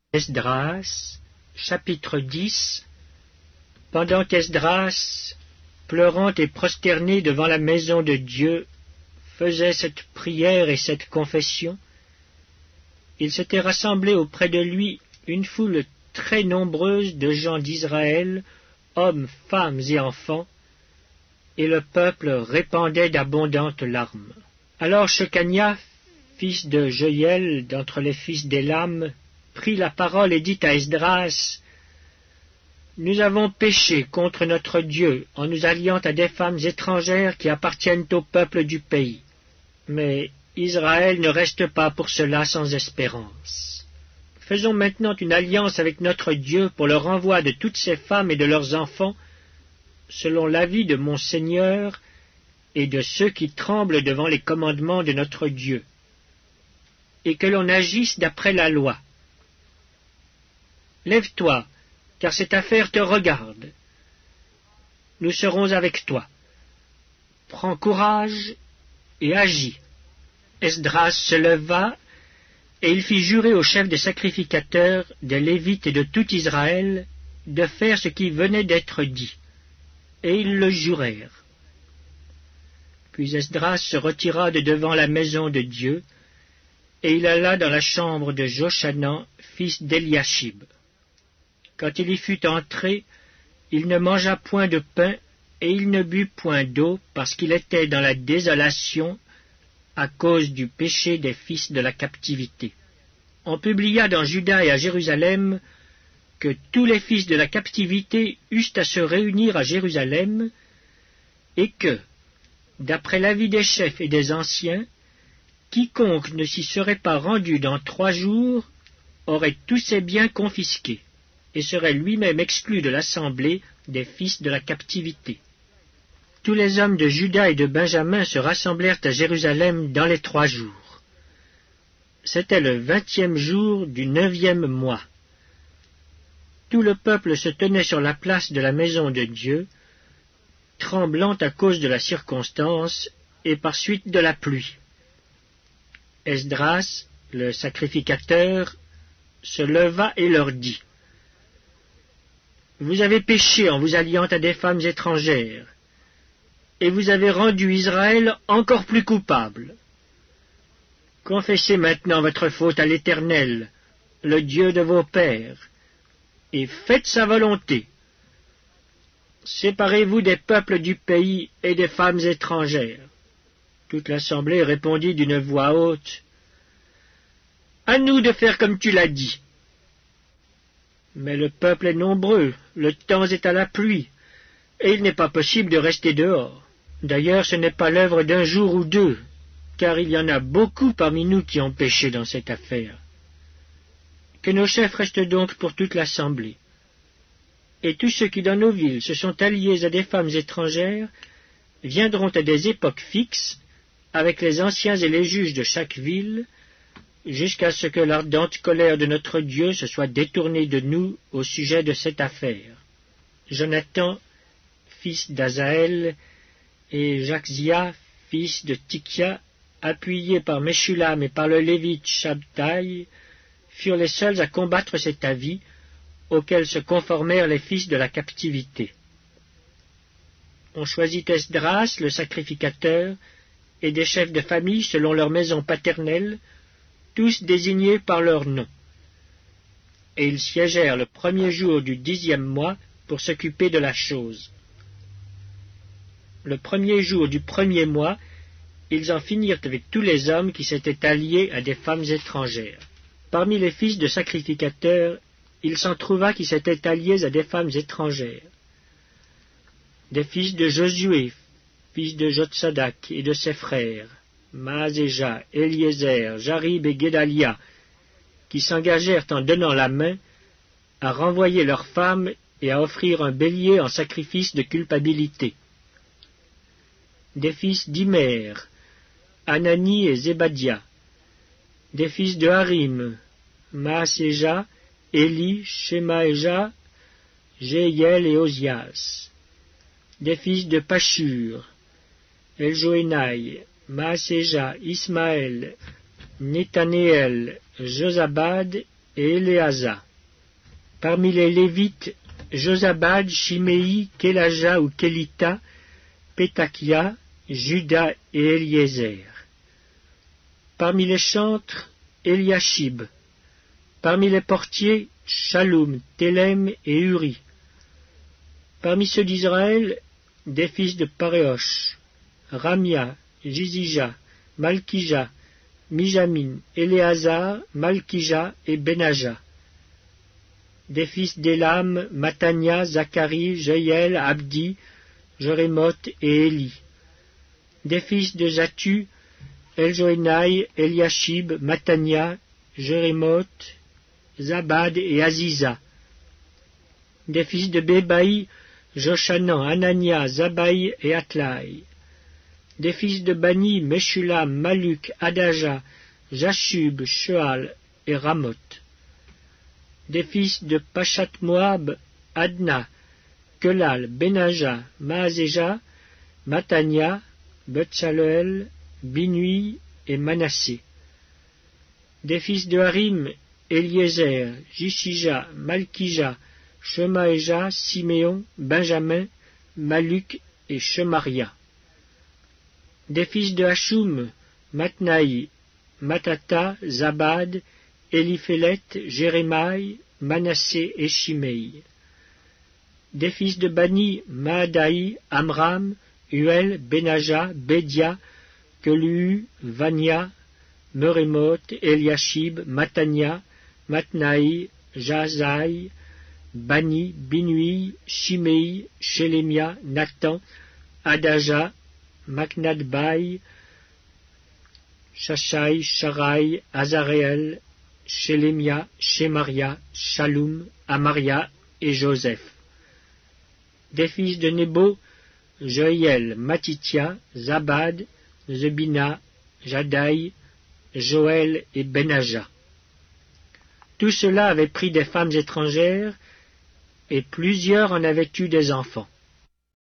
Esdras, chapitre 10. Pendant qu'Esdras, pleurant et prosterné devant la maison de Dieu, faisait cette prière et cette confession, il s'était rassemblé auprès de lui une foule très nombreuse de gens d'Israël, hommes, femmes et enfants, et le peuple répandait d'abondantes larmes. Alors Shekania, fils de Joël, d'entre les fils d'Élam, prit la parole et dit à Esdras: « Nous avons péché contre notre Dieu en nous alliant à des femmes étrangères qui appartiennent au peuple du pays. Mais Israël ne reste pas pour cela sans espérance. Faisons maintenant une alliance avec notre Dieu pour le renvoi de toutes ces femmes et de leurs enfants, selon l'avis de mon Seigneur et de ceux qui tremblent devant les commandements de notre Dieu, et que l'on agisse d'après la loi. Lève-toi, car cette affaire te regarde. Nous serons avec toi. Prends courage et agis. » Esdras se leva, et il fit jurer aux chefs des sacrificateurs, des Lévites et de tout Israël, de faire ce qui venait d'être dit. Et ils le jurèrent. Puis Esdras se retira de devant la maison de Dieu, et il alla dans la chambre de Jochanan, fils d'Eliashib. Quand il y fut entré, il ne mangea point de pain, et il ne but point d'eau, parce qu'il était dans la désolation à cause du péché des fils de la captivité. On publia dans Juda et à Jérusalem que tous les fils de la captivité eussent à se réunir à Jérusalem, et que, d'après l'avis des chefs et des anciens, quiconque ne s'y serait pas rendu dans 3 jours aurait tous ses biens confisqués, et serait lui-même exclu de l'assemblée des fils de la captivité. Tous les hommes de Juda et de Benjamin se rassemblèrent à Jérusalem dans les 3 jours. C'était le 20e jour du 9e mois. Tout le peuple se tenait sur la place de la maison de Dieu, tremblant à cause de la circonstance et par suite de la pluie. Esdras, le sacrificateur, se leva et leur dit: « Vous avez péché en vous alliant à des femmes étrangères, et vous avez rendu Israël encore plus coupable. Confessez maintenant votre faute à l'Éternel, le Dieu de vos pères, et faites sa volonté. Séparez-vous des peuples du pays et des femmes étrangères. » Toute l'assemblée répondit d'une voix haute: « À nous de faire comme tu l'as dit. » Mais le peuple est nombreux, le temps est à la pluie, et il n'est pas possible de rester dehors. D'ailleurs, ce n'est pas l'œuvre d'un jour ou 2, car il y en a beaucoup parmi nous qui ont péché dans cette affaire. Que nos chefs restent donc pour toute l'assemblée. Et tous ceux qui dans nos villes se sont alliés à des femmes étrangères viendront à des époques fixes, avec les anciens et les juges de chaque ville, jusqu'à ce que l'ardente colère de notre Dieu se soit détournée de nous au sujet de cette affaire. Jonathan, fils d'Azaël, et Jachzia, fils de Tikia, appuyés par Meshulam et par le Lévite Shabtai, furent les seuls à combattre cet avis, auquel se conformèrent les fils de la captivité. On choisit Esdras, le sacrificateur, et des chefs de famille selon leur maison paternelle, tous désignés par leur nom. Et ils siégèrent le 1er jour du 10e mois pour s'occuper de la chose. Le 1er jour du 1er mois, ils en finirent avec tous les hommes qui s'étaient alliés à des femmes étrangères. Parmi les fils de sacrificateurs, il s'en trouva qui s'étaient alliés à des femmes étrangères. Des fils de Josué, fils de Jotsadak et de ses frères, Maazéja, Eliezer, Jarib et Guédalia, qui s'engagèrent en donnant la main à renvoyer leurs femmes et à offrir un bélier en sacrifice de culpabilité. Des fils d'Imer, Anani et Zébadia. Des fils de Harim, Maaséja, Éli, Shemaéja, Jéhiel et Ozias. Des fils de Pashur, Eljoénaï, Maaséja, Ismaël, Nethanéel, Josabad et Éléasa. Parmi les Lévites, Josabad, Chiméi, Kélaja ou Kélita, Pétakia, Juda et Eliezer. Parmi les chantres, Eliashib. Parmi les portiers, Shaloum, Télem et Uri. Parmi ceux d'Israël, des fils de Paréosh, Ramia, Jizija, Malkija, Mijamin, Éléazar, Malkija et Benaja. Des fils d'Élam, Matania, Zacharie, Jeiel, Abdi, Jérémoth et Éli. Des fils de Zatu, Eljoénaï, Eliashib, Matania, Jérémoth, Zabad et Aziza. Des fils de Bébaï, Joshanan, Anania, Zabaï et Atlaï. Des fils de Bani, Meshulam, Maluk, Adaja, Jashub, Shoal et Ramoth. Des fils de Pachat Moab, Adna, Kelal, Benaja, Maazéja, Matania, Betsaleel, Binui et Manassé. Des fils de Harim, Eliezer, Jishija, Malkija, Shemaéja, Siméon, Benjamin, Maluk et Shemaria. Des fils de Hachum, Matnaï, Matata, Zabad, Eliphélet, Jérémaï, Manassé et Shimei. Des fils de Bani, Maadaï, Amram, Uel, Benaja, Bédia, Kelu, Vania, Merémoth, Eliashib, Matania, Matnaï, Jazaï, Bani, Binui, Shimei, Shelemia, Nathan, Adaja, Maknadbaï, Shashai, Sharai, Azareel, Shelemia, Shemaria, Shaloum, Amaria et Joseph. Des fils de Nebo, Joël, Matitia, Zabad, Zebina, Jadaï, Joël et Benaja. Tout cela avait pris des femmes étrangères, et plusieurs en avaient eu des enfants.